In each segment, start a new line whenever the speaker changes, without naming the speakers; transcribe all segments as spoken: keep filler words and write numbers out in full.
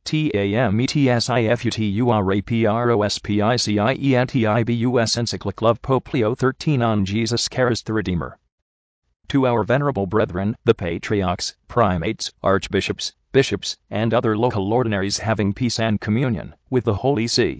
T A M E T S I F U T U R A P R O S P I C I E N T I B U S Encyclical of Pope Leo the thirteenth on Jesus Christ the Redeemer. To our venerable brethren, the patriarchs, primates, archbishops, bishops, and other local ordinaries, having peace and communion with the Holy See.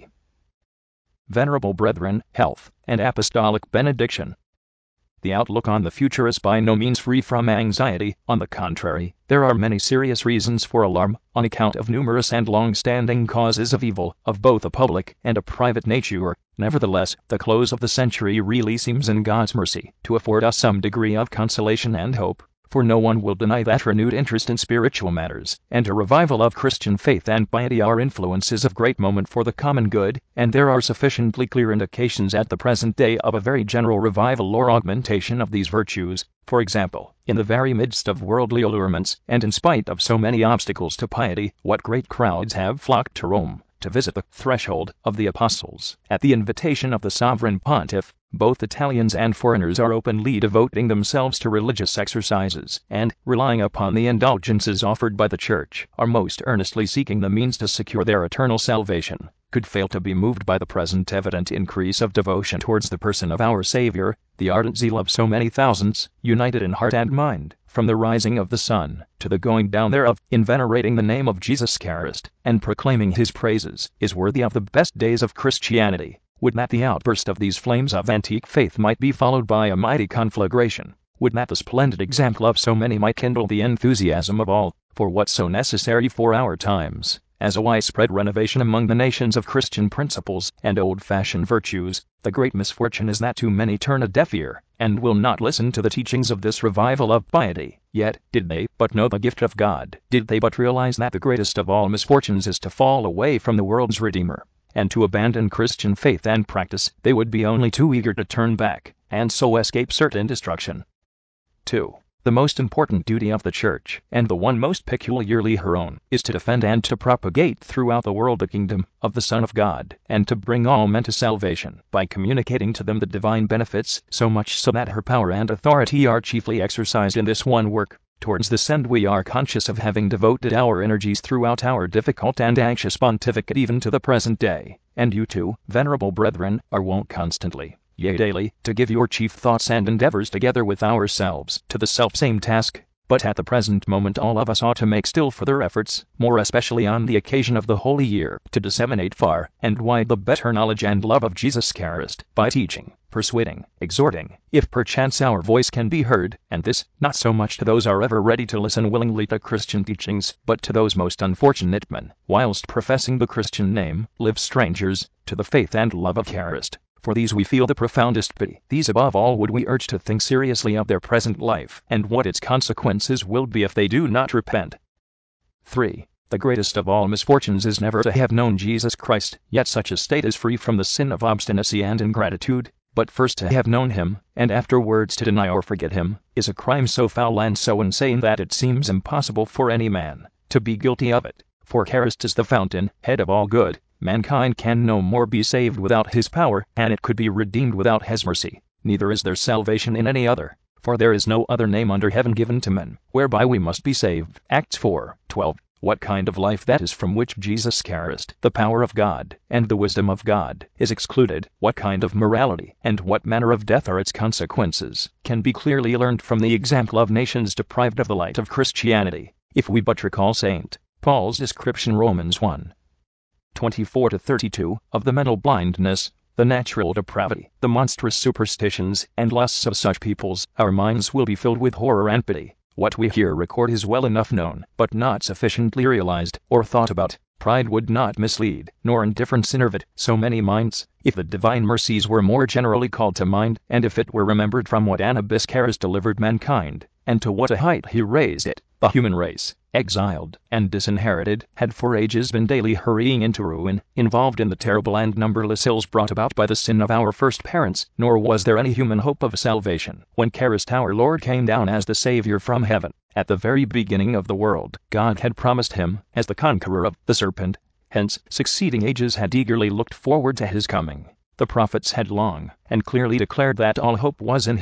Venerable brethren, health and apostolic benediction. The outlook on the future is by no means free from anxiety. On the contrary, there are many serious reasons for alarm, on account of numerous and long-standing causes of evil, of both a public and a private nature. Nevertheless, the close of the century really seems, in God's mercy, to afford us some degree of consolation and hope, for no one will deny that renewed interest in spiritual matters, and a revival of Christian faith and piety are influences of great moment for the common good, and there are sufficiently clear indications at the present day of a very general revival or augmentation of these virtues. For example, in the very midst of worldly allurements, and in spite of so many obstacles to piety, what great crowds have flocked to Rome, to visit the threshold of the apostles. At the invitation of the sovereign pontiff, both Italians and foreigners are openly devoting themselves to religious exercises, and, relying upon the indulgences offered by the Church, are most earnestly seeking the means to secure their eternal salvation. Could fail to be moved by the present evident increase of devotion towards the person of our Savior, the ardent zeal of so many thousands, united in heart and mind, from the rising of the sun to the going down thereof, in venerating the name of Jesus Christ, and proclaiming his praises, is worthy of the best days of Christianity. Would that the outburst of these flames of antique faith might be followed by a mighty conflagration! Would that the splendid example of so many might kindle the enthusiasm of all, for what's so necessary for our times, as a widespread renovation among the nations of Christian principles and old-fashioned virtues. The great misfortune is that too many turn a deaf ear, and will not listen to the teachings of this revival of piety. Yet, did they but know the gift of God, did they but realize that the greatest of all misfortunes is to fall away from the world's Redeemer, and to abandon Christian faith and practice, they would be only too eager to turn back, and so escape certain destruction. two. The most important duty of the Church, and the one most peculiarly her own, is to defend and to propagate throughout the world the kingdom of the Son of God, and to bring all men to salvation, by communicating to them the divine benefits, so much so that her power and authority are chiefly exercised in this one work. Towards this end we are conscious of having devoted our energies throughout our difficult and anxious pontificate even to the present day, and you too, venerable brethren, are wont constantly, yea daily, to give your chief thoughts and endeavors together with ourselves to the self-same task. But at the present moment all of us ought to make still further efforts, more especially on the occasion of the Holy Year, to disseminate far and wide the better knowledge and love of Jesus Christ, by teaching, persuading, exhorting, if perchance our voice can be heard, and this, not so much to those are ever ready to listen willingly to Christian teachings, but to those most unfortunate men, whilst professing the Christian name, live strangers to the faith and love of Christ. For these we feel the profoundest pity. These above all would we urge to think seriously of their present life, and what its consequences will be if they do not repent. three. The greatest of all misfortunes is never to have known Jesus Christ, yet such a state is free from the sin of obstinacy and ingratitude. But first to have known him, and afterwards to deny or forget him, is a crime so foul and so insane that it seems impossible for any man to be guilty of it. For Christ is the fountain, head of all good. Mankind can no more be saved without his power, and it could be redeemed without his mercy. Neither is there salvation in any other, for there is no other name under heaven given to men, whereby we must be saved. Acts four twelve. What kind of life that is from which Jesus Christ, the power of God, and the wisdom of God, is excluded, what kind of morality, and what manner of death are its consequences, can be clearly learned from the example of nations deprived of the light of Christianity. If we but recall Saint Paul's description, Romans one twenty-four to thirty-two, of the mental blindness, the natural depravity, the monstrous superstitions and lusts of such peoples, our minds will be filled with horror and pity. What we here record is well enough known, but not sufficiently realized or thought about. Pride would not mislead, nor indifference enervate so many minds, if the divine mercies were more generally called to mind, and if it were remembered from what an abyss Christ delivered mankind, and to what a height he raised it. The human race, exiled and disinherited, had for ages been daily hurrying into ruin, involved in the terrible and numberless ills brought about by the sin of our first parents, nor was there any human hope of salvation when Christ our Lord came down as the Savior from heaven. At the very beginning of the world, God had promised him as the conqueror of the serpent. Hence, succeeding ages had eagerly looked forward to his coming. The prophets had long and clearly declared that all hope was in him.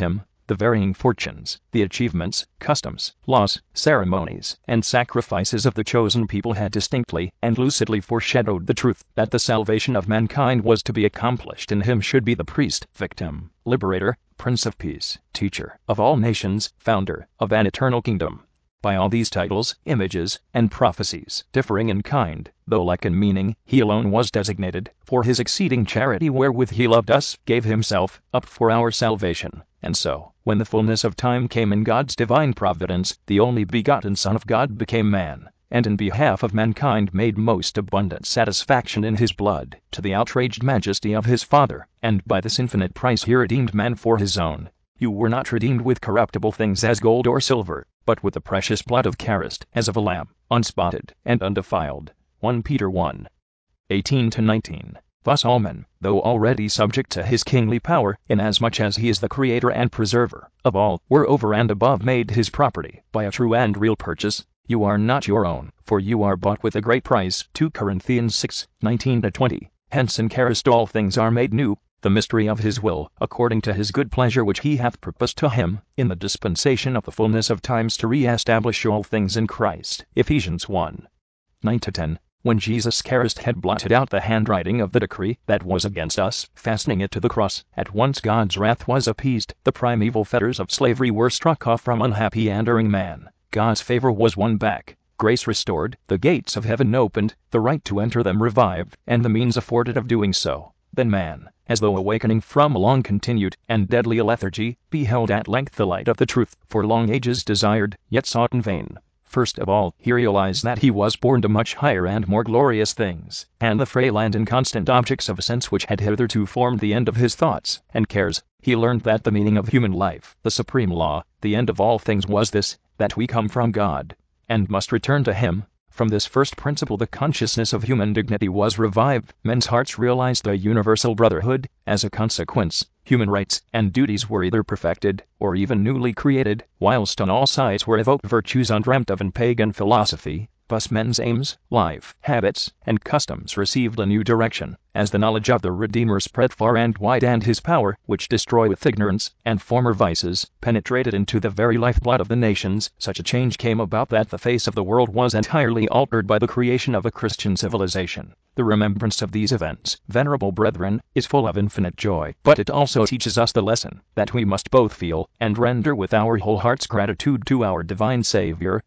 the varying fortunes, the achievements, customs, laws, ceremonies, and sacrifices of the chosen people had distinctly and lucidly foreshadowed the truth that the salvation of mankind was to be accomplished in him should be the priest, victim, liberator, Prince of Peace, teacher of all nations, founder of an eternal kingdom. By all these titles, images, and prophecies, differing in kind, though like in meaning, he alone was designated, for his exceeding charity wherewith he loved us, gave himself up for our salvation. And so, when the fullness of time came in God's divine providence, the only begotten Son of God became man, and in behalf of mankind made most abundant satisfaction in his blood, to the outraged majesty of his Father, and by this infinite price he redeemed man for his own. You were not redeemed with corruptible things as gold or silver, but with the precious blood of Christ, as of a lamb, unspotted and undefiled. First Peter one, eighteen to nineteen. Thus all men, though already subject to his kingly power, inasmuch as he is the creator and preserver of all, were over and above made his property, by a true and real purchase. You are not your own, for you are bought with a great price. Second Corinthians six, nineteen to twenty. Hence in Christ all things are made new, the mystery of his will, according to his good pleasure which he hath purposed to him, in the dispensation of the fullness of times to re-establish all things in Christ. Ephesians one, nine to ten. When Jesus Christ had blotted out the handwriting of the decree that was against us, fastening it to the cross, at once God's wrath was appeased, the primeval fetters of slavery were struck off from unhappy and erring man, God's favor was won back, grace restored, the gates of heaven opened, the right to enter them revived, and the means afforded of doing so. Then man, as though awakening from a long-continued and deadly lethargy, beheld at length the light of the truth, for long ages desired, yet sought in vain. First of all, he realized that he was born to much higher and more glorious things, and the frail and inconstant objects of sense which had hitherto formed the end of his thoughts and cares. He learned that the meaning of human life, the supreme law, the end of all things was this, that we come from God, and must return to him. From this first principle the consciousness of human dignity was revived, men's hearts realized a universal brotherhood. As a consequence, human rights and duties were either perfected, or even newly created, whilst on all sides were evoked virtues undreamt of in pagan philosophy. Thus men's aims, life, habits, and customs received a new direction, as the knowledge of the Redeemer spread far and wide, and his power, which destroyeth ignorance and former vices, penetrated into the very lifeblood of the nations. Such a change came about that the face of the world was entirely altered by the creation of a Christian civilization. The remembrance of these events, venerable brethren, is full of infinite joy, but it also teaches us the lesson that we must both feel and render with our whole hearts gratitude to our divine Savior.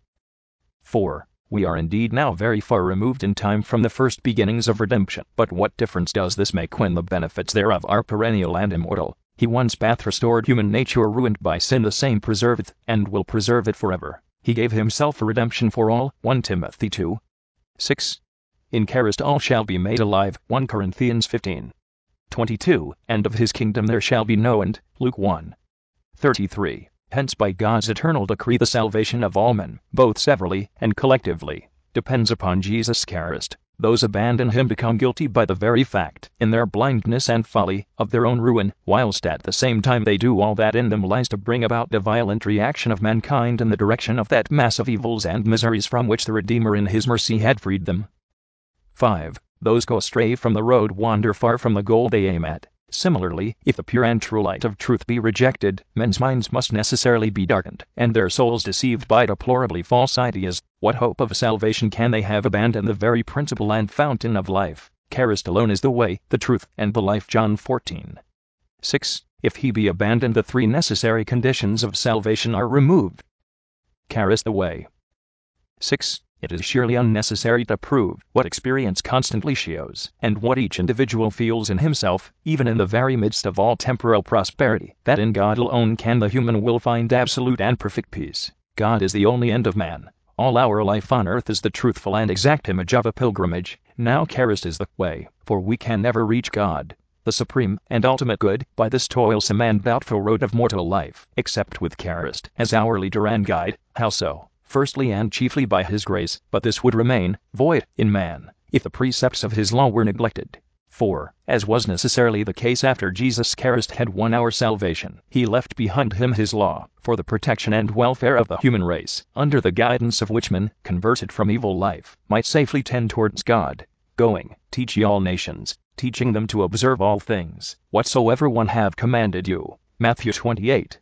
four. We are indeed now very far removed in time from the first beginnings of redemption, but what difference does this make when the benefits thereof are perennial and immortal? He once hath restored human nature ruined by sin, the same preserveth, and will preserve it forever. He gave himself a redemption for all. First Timothy two, six. In Christ all shall be made alive. First Corinthians fifteen, twenty-two. And of his kingdom there shall be no end. Luke one, thirty-three. Hence by God's eternal decree the salvation of all men, both severally and collectively, depends upon Jesus Christ. Those abandon him become guilty by the very fact, in their blindness and folly, of their own ruin, whilst at the same time they do all that in them lies to bring about the violent reaction of mankind in the direction of that mass of evils and miseries from which the Redeemer in his mercy had freed them. five. Those go astray from the road wander far from the goal they aim at. Similarly, if the pure and true light of truth be rejected, men's minds must necessarily be darkened, and their souls deceived by deplorably false ideas. What hope of salvation can they have abandoned the very principle and fountain of life? Christ alone is the way, the truth, and the life. John fourteen, six. If he be abandoned, the three necessary conditions of salvation are removed. Christ the way. six. It is surely unnecessary to prove what experience constantly shows, and what each individual feels in himself, even in the very midst of all temporal prosperity, that in God alone can the human will find absolute and perfect peace. God is the only end of man. All our life on earth is the truthful and exact image of a pilgrimage. Now Christ is the way, for we can never reach God, the supreme and ultimate good, by this toilsome and doubtful road of mortal life, except with Christ as our leader and guide. How so? Firstly and chiefly by his grace, but this would remain void in man if the precepts of his law were neglected. For, as was necessarily the case after Jesus Christ had won our salvation, he left behind him his law for the protection and welfare of the human race, under the guidance of which men, converted from evil life, might safely tend towards God. Going, teach ye all nations, teaching them to observe all things, whatsoever one have commanded you. Matthew twenty-eight,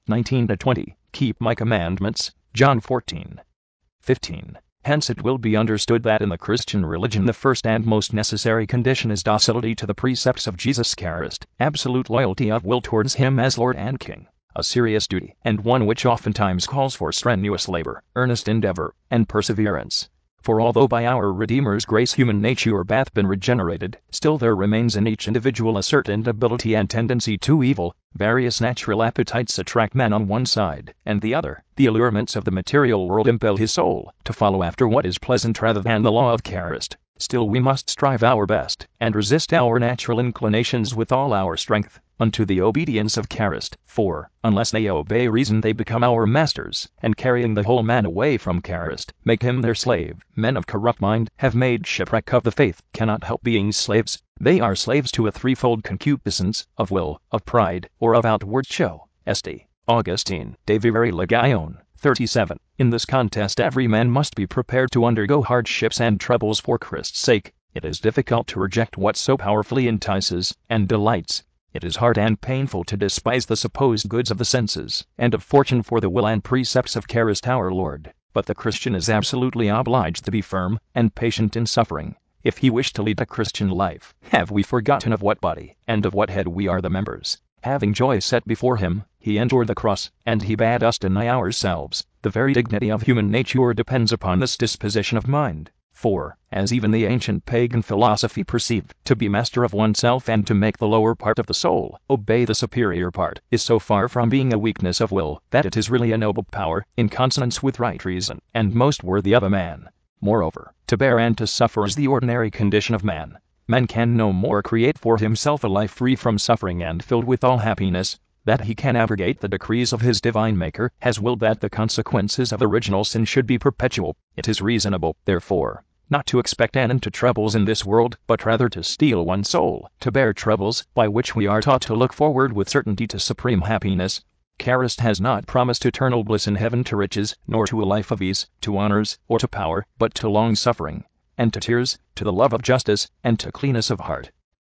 nineteen to twenty. Keep my commandments. John fourteen, fifteen. Hence it will be understood that in the Christian religion the first and most necessary condition is docility to the precepts of Jesus Christ, absolute loyalty of will towards him as Lord and King, a serious duty, and one which oftentimes calls for strenuous labor, earnest endeavor, and perseverance. For although by our Redeemer's grace human nature hath been regenerated, still there remains in each individual a certain ability and tendency to evil. Various natural appetites attract man on one side, and the other. The allurements of the material world impel his soul to follow after what is pleasant rather than the law of Christ. Still we must strive our best, and resist our natural inclinations with all our strength, unto the obedience of Christ. For, unless they obey reason they become our masters, and carrying the whole man away from Christ, make him their slave. Men of corrupt mind have made shipwreck of the faith, cannot help being slaves. They are slaves to a threefold concupiscence, of will, of pride, or of outward show. Saint Augustine, De Vivere Legione, thirty-seven. In this contest every man must be prepared to undergo hardships and troubles for Christ's sake. It is difficult to reject what so powerfully entices and delights. It is hard and painful to despise the supposed goods of the senses and of fortune for the will and precepts of Christ our Lord. But the Christian is absolutely obliged to be firm and patient in suffering, if he wish to lead a Christian life. Have we forgotten of what body and of what head we are the members? Having joy set before him, he endured the cross, and he bade us deny ourselves. The very dignity of human nature depends upon this disposition of mind. For, as even the ancient pagan philosophy perceived, to be master of oneself and to make the lower part of the soul obey the superior part is so far from being a weakness of will that it is really a noble power, in consonance with right reason, and most worthy of a man. Moreover, to bear and to suffer is the ordinary condition of man. Man can no more create for himself a life free from suffering and filled with all happiness, that he can abrogate the decrees of his divine Maker, has willed that the consequences of original sin should be perpetual. It is reasonable, therefore, not to expect an end to troubles in this world, but rather to steel one's soul to bear troubles, by which we are taught to look forward with certainty to supreme happiness. Christ has not promised eternal bliss in heaven to riches, nor to a life of ease, to honors, or to power, but to long suffering, and to tears, to the love of justice, and to cleanness of heart.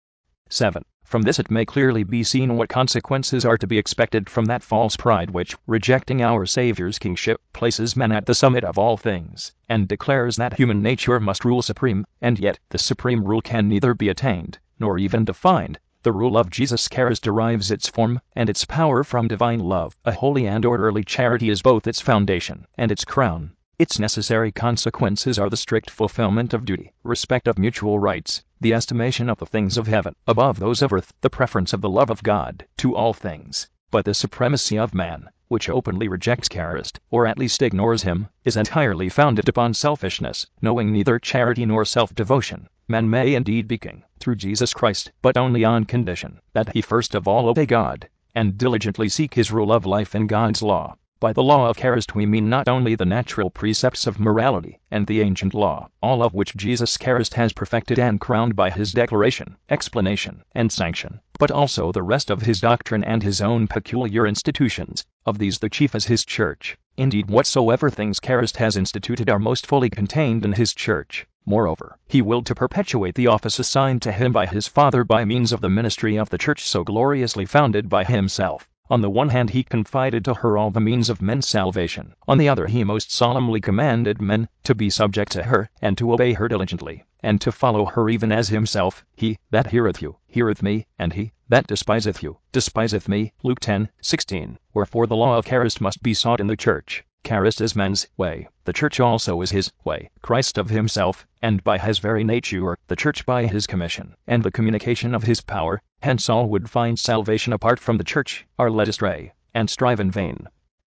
seven. From this it may clearly be seen what consequences are to be expected from that false pride which, rejecting our Saviour's kingship, places man at the summit of all things, and declares that human nature must rule supreme, and yet the supreme rule can neither be attained, nor even defined. The rule of Jesus Christ derives its form and its power from divine love. A holy and orderly charity is both its foundation and its crown. Its necessary consequences are the strict fulfillment of duty, respect of mutual rights, the estimation of the things of heaven above those of earth, the preference of the love of God to all things. But the supremacy of man, which openly rejects Christ, or at least ignores him, is entirely founded upon selfishness, knowing neither charity nor self-devotion. Man may indeed be king, through Jesus Christ, but only on condition that he first of all obey God, and diligently seek his rule of life in God's law. By the law of Christ we mean not only the natural precepts of morality and the ancient law, all of which Jesus Christ has perfected and crowned by his declaration, explanation, and sanction, but also the rest of his doctrine and his own peculiar institutions. Of these the chief is his church. Indeed, whatsoever things Christ has instituted are most fully contained in his church. Moreover, he willed to perpetuate the office assigned to him by his Father by means of the ministry of the church so gloriously founded by himself. On the one hand he confided to her all the means of men's salvation. On the other he most solemnly commanded men to be subject to her, and to obey her diligently, and to follow her even as himself. He that heareth you, heareth me, and he that despiseth you, despiseth me. Luke ten, sixteen. Wherefore the law of Christ must be sought in the church. Christ is man's way, the church also is his way. Christ of himself, and by his very nature, the church by his commission, and the communication of his power. Hence all would find salvation apart from the church are led astray, and strive in vain.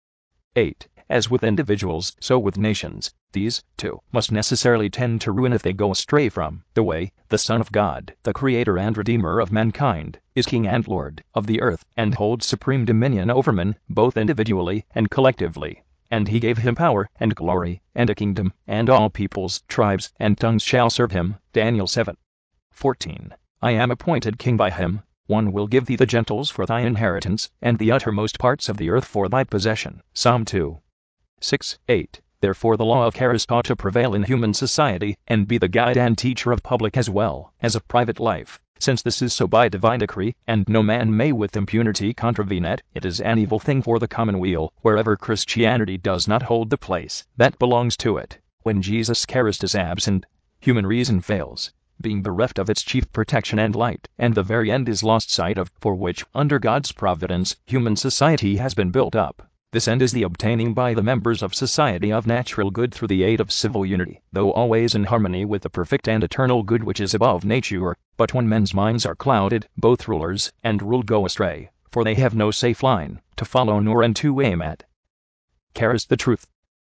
eight. As with individuals, so with nations, these, too, must necessarily tend to ruin if they go astray from the way. The Son of God, the Creator and Redeemer of mankind, is King and Lord of the earth, and holds supreme dominion over men, both individually and collectively. And he gave him power, and glory, and a kingdom, and all peoples, tribes, and tongues shall serve him. Daniel seven, fourteen. I am appointed king by him. One will give thee the gentles for thy inheritance, and the uttermost parts of the earth for thy possession. Psalm two, six, eight. Therefore the law of Christ ought to prevail in human society, and be the guide and teacher of public as well as of private life. Since this is so by divine decree, and no man may with impunity contravene it, it is an evil thing for the commonweal, wherever Christianity does not hold the place that belongs to it. When Jesus Christ is absent, human reason fails, being bereft of its chief protection and light, and the very end is lost sight of, for which, under God's providence, human society has been built up. This end is the obtaining by the members of society of natural good through the aid of civil unity, though always in harmony with the perfect and eternal good which is above nature. But when men's minds are clouded, both rulers and ruled go astray, for they have no safe line to follow nor end to aim at. Christ the truth.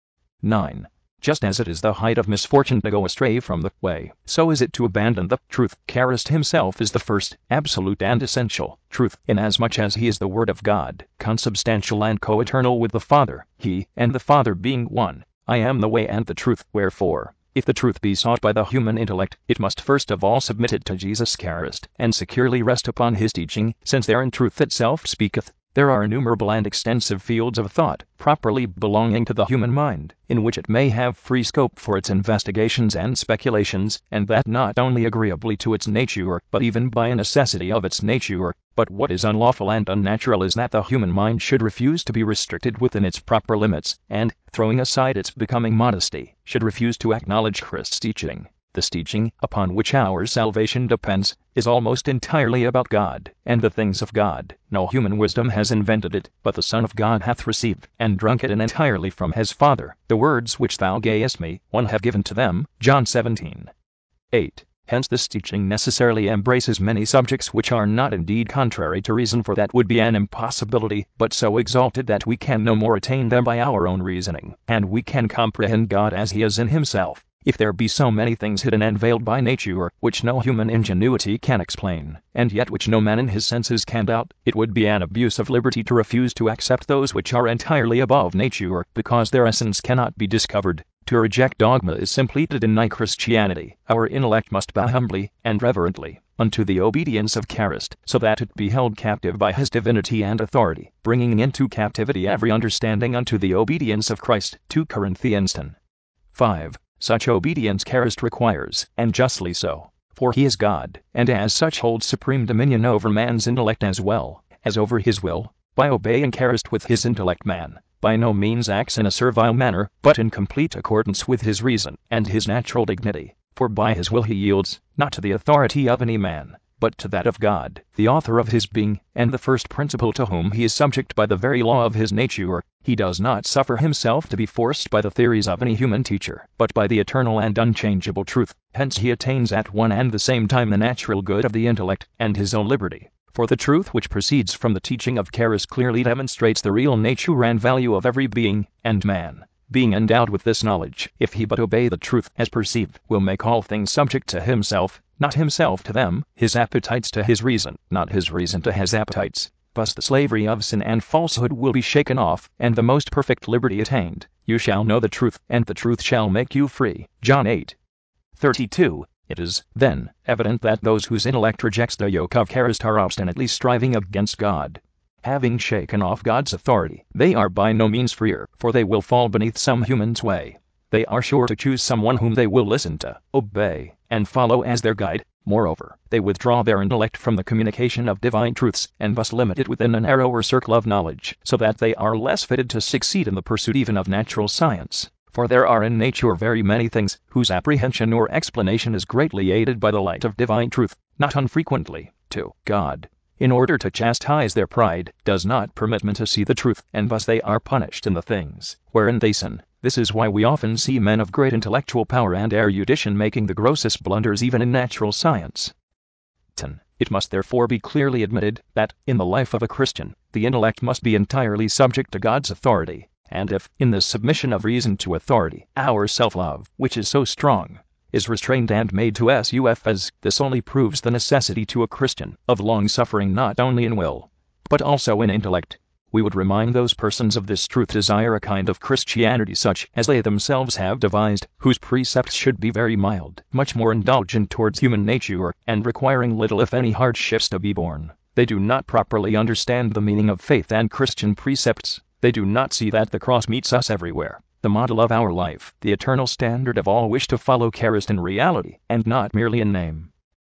nine. Just as it is the height of misfortune to go astray from the way, so is it to abandon the truth. Christ himself is the first, absolute and essential truth, inasmuch as he is the Word of God, consubstantial and co-eternal with the Father, he and the Father being one. I am the way and the truth. Wherefore, if the truth be sought by the human intellect, it must first of all submit it to Jesus Christ, and securely rest upon his teaching, since therein truth itself speaketh. There are innumerable and extensive fields of thought, properly belonging to the human mind, in which it may have free scope for its investigations and speculations, and that not only agreeably to its nature, but even by a necessity of its nature. But what is unlawful and unnatural is that the human mind should refuse to be restricted within its proper limits, and, throwing aside its becoming modesty, should refuse to acknowledge Christ's teaching. This teaching, upon which our salvation depends, is almost entirely about God, and the things of God. No human wisdom has invented it, but the Son of God hath received, and drunk it in entirely from his Father. The words which thou gavest me, one have given to them. John seventeen. eight. Hence this teaching necessarily embraces many subjects which are not indeed contrary to reason, for that would be an impossibility, but so exalted that we can no more attain them by our own reasoning, and we can comprehend God as he is in himself. If there be so many things hidden and veiled by nature, which no human ingenuity can explain, and yet which no man in his senses can doubt, it would be an abuse of liberty to refuse to accept those which are entirely above nature, because their essence cannot be discovered. To reject dogma is simply to deny Christianity. Our intellect must bow humbly and reverently unto the obedience of Christ, so that it be held captive by his divinity and authority, bringing into captivity every understanding unto the obedience of Christ. Second Corinthians ten. five. Such obedience Christ requires, and justly so, for he is God, and as such holds supreme dominion over man's intellect as well as over his will. By obeying Christ with his intellect, man by no means acts in a servile manner, but in complete accordance with his reason and his natural dignity, for by his will he yields, not to the authority of any man, but to that of God, the author of his being, and the first principle, to whom he is subject by the very law of his nature. He does not suffer himself to be forced by the theories of any human teacher, but by the eternal and unchangeable truth. Hence he attains at one and the same time the natural good of the intellect, and his own liberty. For the truth which proceeds from the teaching of Christ clearly demonstrates the real nature and value of every being, and man, being endowed with this knowledge, if he but obey the truth as perceived, will make all things subject to himself, not himself to them, his appetites to his reason, not his reason to his appetites. Thus the slavery of sin and falsehood will be shaken off, and the most perfect liberty attained. You shall know the truth, and the truth shall make you free. John eight. thirty-two. It is, then, evident that those whose intellect rejects the yoke of Christ are obstinately striving against God. Having shaken off God's authority, they are by no means freer, for they will fall beneath some human sway. They are sure to choose someone whom they will listen to, obey, and follow as their guide. Moreover, they withdraw their intellect from the communication of divine truths, and thus limit it within a narrower circle of knowledge, so that they are less fitted to succeed in the pursuit even of natural science. For there are in nature very many things, whose apprehension or explanation is greatly aided by the light of divine truth. Not unfrequently, too, God, in order to chastise their pride, does not permit men to see the truth, and thus they are punished in the things wherein they sin. This is why we often see men of great intellectual power and erudition making the grossest blunders even in natural science. ten. It must therefore be clearly admitted that, in the life of a Christian, the intellect must be entirely subject to God's authority, and if, in this submission of reason to authority, our self-love, which is so strong, is restrained and made to sufs, this only proves the necessity to a Christian of long-suffering not only in will, but also in intellect. We would remind those persons of this truth desire a kind of Christianity such as they themselves have devised, whose precepts should be very mild, much more indulgent towards human nature, and requiring little if any hardships to be borne. They do not properly understand the meaning of faith and Christian precepts. They do not see that the cross meets us everywhere, the model of our life, the eternal standard of all wish to follow Christ in reality, and not merely in name.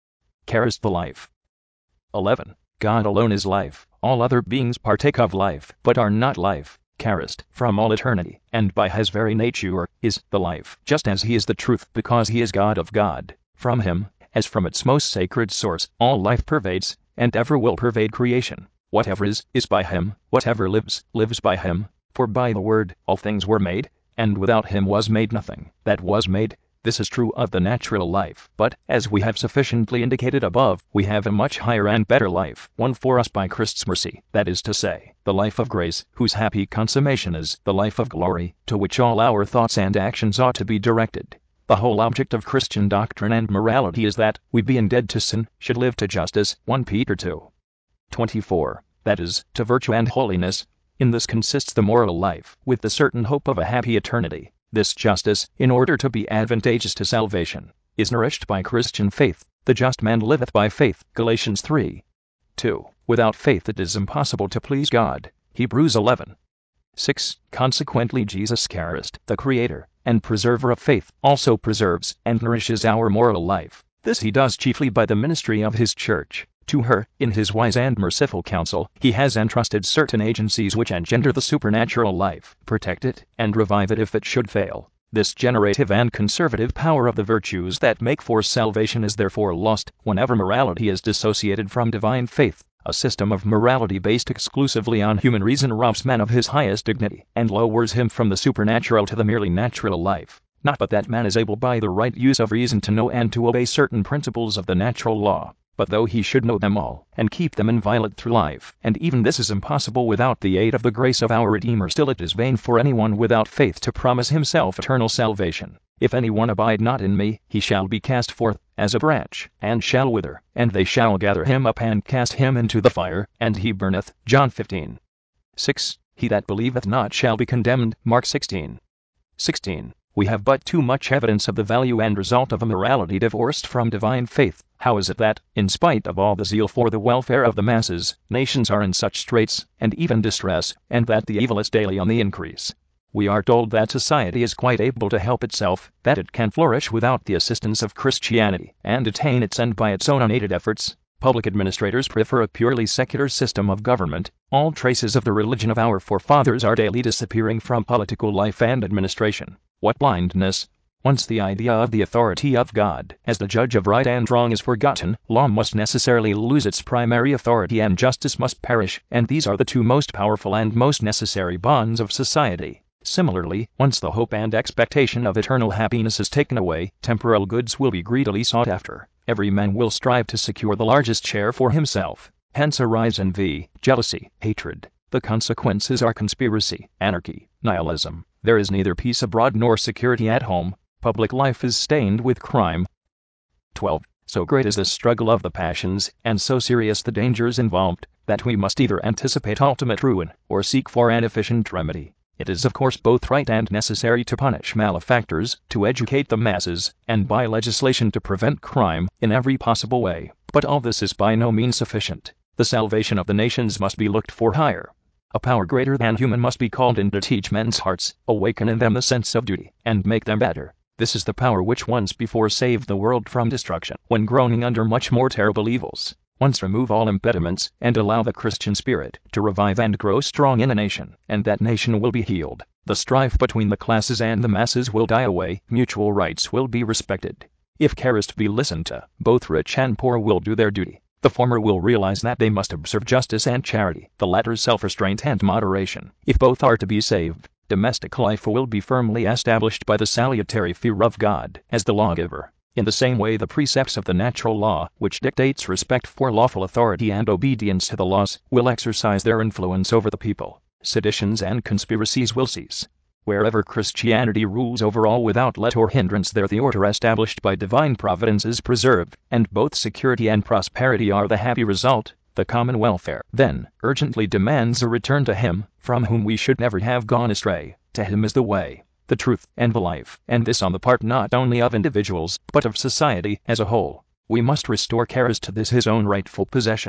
Charis the life. eleven. God alone is life, all other beings partake of life, but are not life. Charis, from all eternity, and by his very nature, is the life, just as he is the truth, because he is God of God. From him, as from its most sacred source, all life pervades, and ever will pervade creation. Whatever is, is by him, whatever lives, lives by him. For by the word, all things were made, and without him was made nothing that was made. This is true of the natural life, but, as we have sufficiently indicated above, we have a much higher and better life, won for us by Christ's mercy, that is to say, the life of grace, whose happy consummation is the life of glory, to which all our thoughts and actions ought to be directed. The whole object of Christian doctrine and morality is that we, being dead to sin, should live to justice. First Peter two twenty-four, that is, to virtue and holiness. In this consists the moral life, with the certain hope of a happy eternity. This justice, in order to be advantageous to salvation, is nourished by Christian faith. The just man liveth by faith. Galatians three two. Without faith it is impossible to please God. Hebrews eleven six. Consequently Jesus Christ, the Creator and Preserver of faith, also preserves and nourishes our moral life. This he does chiefly by the ministry of his Church. To her, in his wise and merciful counsel, he has entrusted certain agencies which engender the supernatural life, protect it, and revive it if it should fail. This generative and conservative power of the virtues that make for salvation is therefore lost whenever morality is dissociated from divine faith. A system of morality based exclusively on human reason robs man of his highest dignity, and lowers him from the supernatural to the merely natural life. Not but that man is able by the right use of reason to know and to obey certain principles of the natural law. But though he should know them all, and keep them inviolate through life, and even this is impossible without the aid of the grace of our Redeemer, still it is vain for anyone without faith to promise himself eternal salvation. If anyone abide not in me, he shall be cast forth, as a branch, and shall wither, and they shall gather him up and cast him into the fire, and he burneth. John fifteen six. He that believeth not shall be condemned. Mark sixteen sixteen. We have but too much evidence of the value and result of a morality divorced from divine faith. How is it that, in spite of all the zeal for the welfare of the masses, nations are in such straits, and even distress, and that the evil is daily on the increase? We are told that society is quite able to help itself, that it can flourish without the assistance of Christianity, and attain its end by its own unaided efforts. Public administrators prefer a purely secular system of government. All traces of the religion of our forefathers are daily disappearing from political life and administration. What blindness! Once the idea of the authority of God as the judge of right and wrong is forgotten, law must necessarily lose its primary authority and justice must perish, and these are the two most powerful and most necessary bonds of society. Similarly, once the hope and expectation of eternal happiness is taken away, temporal goods will be greedily sought after. Every man will strive to secure the largest share for himself. Hence arise envy, jealousy, hatred. The consequences are conspiracy, anarchy, nihilism. There is neither peace abroad nor security at home. Public life is stained with crime. twelve. So great is the struggle of the passions, and so serious the dangers involved, that we must either anticipate ultimate ruin, or seek for an efficient remedy. It is of course both right and necessary to punish malefactors, to educate the masses, and by legislation to prevent crime, in every possible way. But all this is by no means sufficient. The salvation of the nations must be looked for higher. A power greater than human must be called in to teach men's hearts, awaken in them the sense of duty, and make them better. This is the power which once before saved the world from destruction, when groaning under much more terrible evils. Once remove all impediments, and allow the Christian spirit to revive and grow strong in a nation, and that nation will be healed. The strife between the classes and the masses will die away, mutual rights will be respected. If Christ be listened to, both rich and poor will do their duty. The former will realize that they must observe justice and charity, the latter self-restraint and moderation. If both are to be saved, domestic life will be firmly established by the salutary fear of God as the lawgiver. In the same way the precepts of the natural law, which dictates respect for lawful authority and obedience to the laws, will exercise their influence over the people. Seditions and conspiracies will cease. Wherever Christianity rules over all without let or hindrance, there the order established by divine providence is preserved, and both security and prosperity are the happy result. The common welfare, then, urgently demands a return to Him, from whom we should never have gone astray. To Him is the way, the truth, and the life, and this on the part not only of individuals, but of society as a whole. We must restore Christ to this His own rightful possession.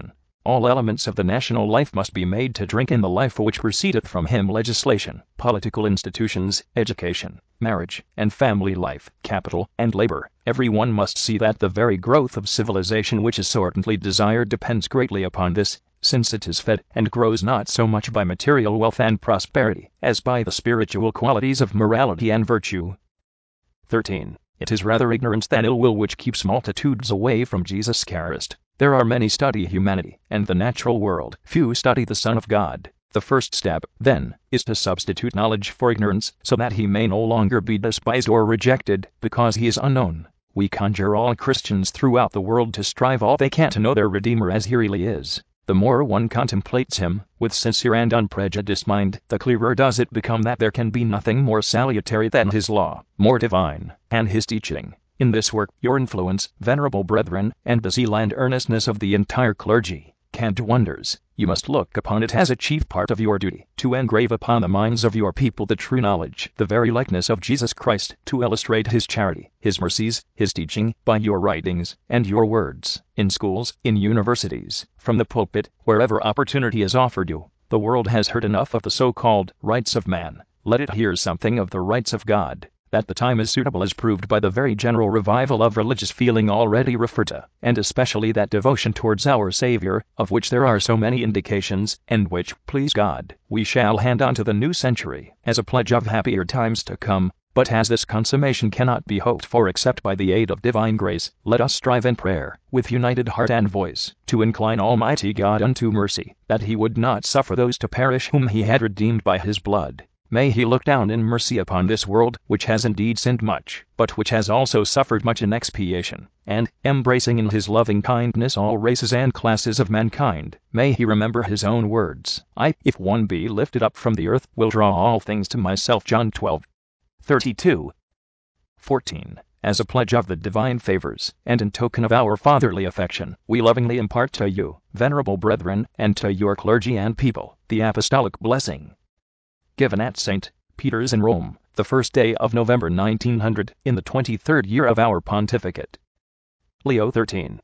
All elements of the national life must be made to drink in the life which proceedeth from him: legislation, political institutions, education, marriage, and family life, capital, and labor. Every one must see that the very growth of civilization which is so ardently desired depends greatly upon this, since it is fed and grows not so much by material wealth and prosperity, as by the spiritual qualities of morality and virtue. thirteen. It is rather ignorance than ill will which keeps multitudes away from Jesus Christ. There are many study humanity and the natural world, few study the Son of God. The first step, then, is to substitute knowledge for ignorance, so that he may no longer be despised or rejected, because he is unknown. We conjure all Christians throughout the world to strive all they can to know their Redeemer as he really is. The more one contemplates him, with sincere and unprejudiced mind, the clearer does it become that there can be nothing more salutary than his law, more divine, and his teaching. In this work, your influence, venerable brethren, and the zeal and earnestness of the entire clergy, can do wonders. You must look upon it as a chief part of your duty, to engrave upon the minds of your people the true knowledge, the very likeness of Jesus Christ, to illustrate his charity, his mercies, his teaching, by your writings, and your words, in schools, in universities, from the pulpit, wherever opportunity is offered you. The world has heard enough of the so-called rights of man. Let it hear something of the rights of God. That the time is suitable is proved by the very general revival of religious feeling already referred to, and especially that devotion towards our Savior, of which there are so many indications, and which, please God, we shall hand on to the new century, as a pledge of happier times to come. But as this consummation cannot be hoped for except by the aid of divine grace, let us strive in prayer, with united heart and voice, to incline Almighty God unto mercy, that he would not suffer those to perish whom he had redeemed by his blood. May he look down in mercy upon this world, which has indeed sinned much, but which has also suffered much in expiation, and, embracing in his loving kindness all races and classes of mankind, may he remember his own words: I, if one be lifted up from the earth, will draw all things to myself. John twelve thirty-two. fourteen. As a pledge of the divine favors, and in token of our fatherly affection, we lovingly impart to you, venerable brethren, and to your clergy and people, the apostolic blessing. Given at Saint Peter's in Rome, the first day of November nineteen hundred, in the twenty-third year of our pontificate. Leo the thirteenth.